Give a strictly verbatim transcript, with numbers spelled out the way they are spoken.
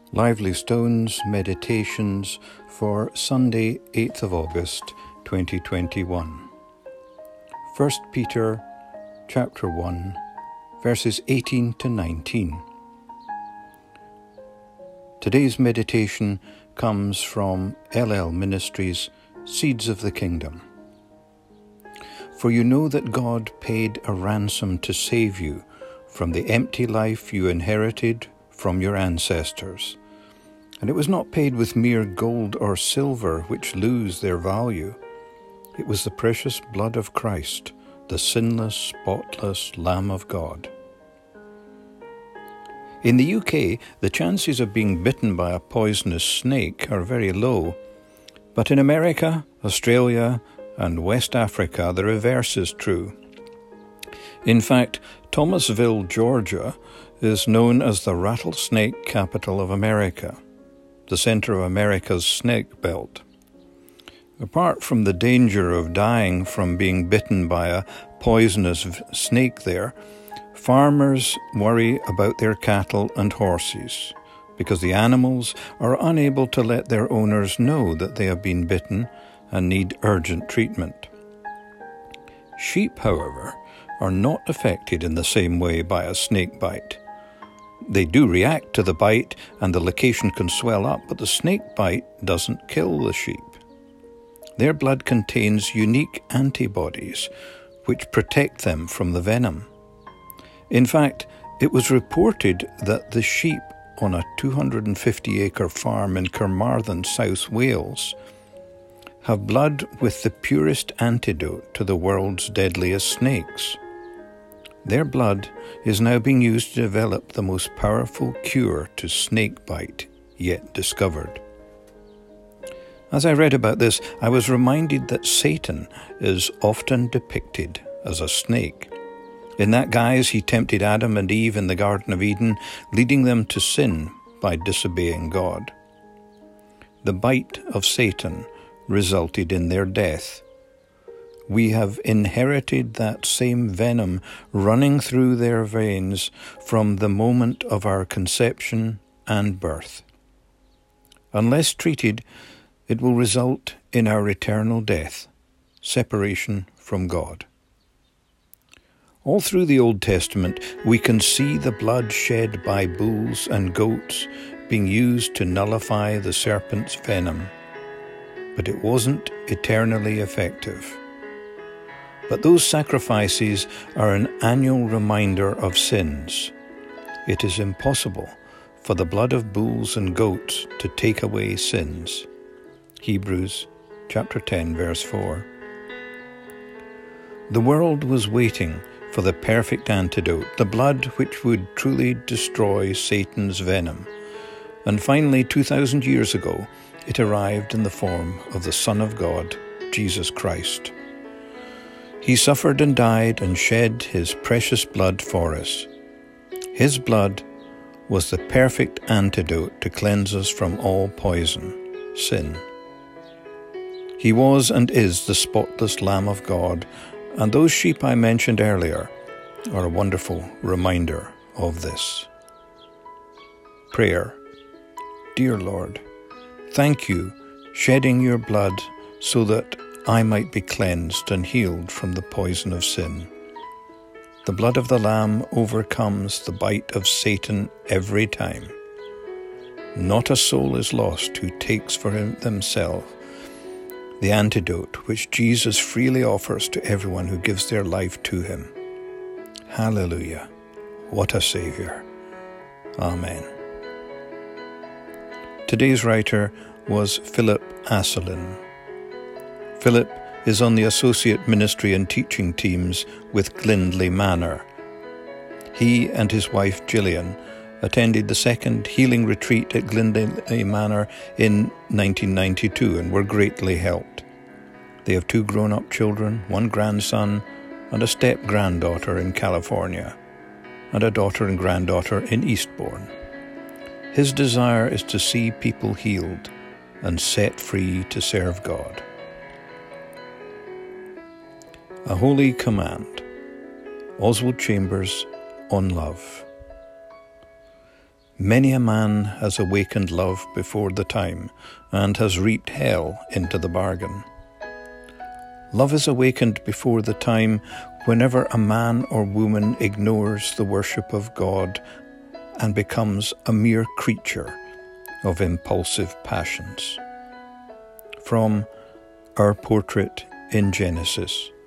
Lively Stones Meditations for Sunday, eighth of August, twenty twenty-one. First Peter chapter one, verses eighteen to nineteen. Today's meditation comes from L L Ministries, Seeds of the Kingdom. For you know that God paid a ransom to save you from the empty life you inherited from your ancestors. And it was not paid with mere gold or silver, which lose their value. It was the precious blood of Christ, the sinless, spotless Lamb of God. In the U K, the chances of being bitten by a poisonous snake are very low. But in America, Australia, and West Africa, the reverse is true. In fact, Thomasville, Georgia, is known as the rattlesnake capital of America, the center of America's snake belt. Apart from the danger of dying from being bitten by a poisonous snake there, farmers worry about their cattle and horses because the animals are unable to let their owners know that they have been bitten and need urgent treatment. Sheep, however, are not affected in the same way by a snake bite. They do react to the bite and the location can swell up, but the snake bite doesn't kill the sheep. Their blood contains unique antibodies which protect them from the venom. In fact, it was reported that the sheep on a two hundred fifty acre farm in Carmarthen, South Wales, have blood with the purest antidote to the world's deadliest snakes. Their blood is now being used to develop the most powerful cure to snake bite yet discovered. As I read about this, I was reminded that Satan is often depicted as a snake. In that guise, he tempted Adam and Eve in the Garden of Eden, leading them to sin by disobeying God. The bite of Satan resulted in their death. We have inherited that same venom running through their veins from the moment of our conception and birth. Unless treated, it will result in our eternal death, separation from God. All through the Old Testament, we can see the blood shed by bulls and goats being used to nullify the serpent's venom. But it wasn't eternally effective. But those sacrifices are an annual reminder of sins. It is impossible for the blood of bulls and goats to take away sins. Hebrews chapter ten, verse four. The world was waiting for the perfect antidote, the blood which would truly destroy Satan's venom. And finally, two thousand years ago, it arrived in the form of the Son of God, Jesus Christ. He suffered and died and shed his precious blood for us. His blood was the perfect antidote to cleanse us from all poison, sin. He was and is the spotless Lamb of God, and those sheep I mentioned earlier are a wonderful reminder of this. Prayer. Dear Lord, thank you, shedding your blood so that I might be cleansed and healed from the poison of sin. The blood of the Lamb overcomes the bite of Satan every time. Not a soul is lost who takes for himself the antidote which Jesus freely offers to everyone who gives their life to him. Hallelujah. What a Saviour. Amen. Today's writer was Philip Asselin. Philip is on the associate ministry and teaching teams with Glindley Manor. He and his wife Gillian attended the second healing retreat at Glindley Manor in nineteen ninety-two and were greatly helped. They have two grown-up children, one grandson and a step-granddaughter in California, and a daughter and granddaughter in Eastbourne. His desire is to see people healed and set free to serve God. A Holy Command. Oswald Chambers on Love. Many a man has awakened love before the time and has reaped hell into the bargain. Love is awakened before the time whenever a man or woman ignores the worship of God and becomes a mere creature of impulsive passions. From Our Portrait in Genesis.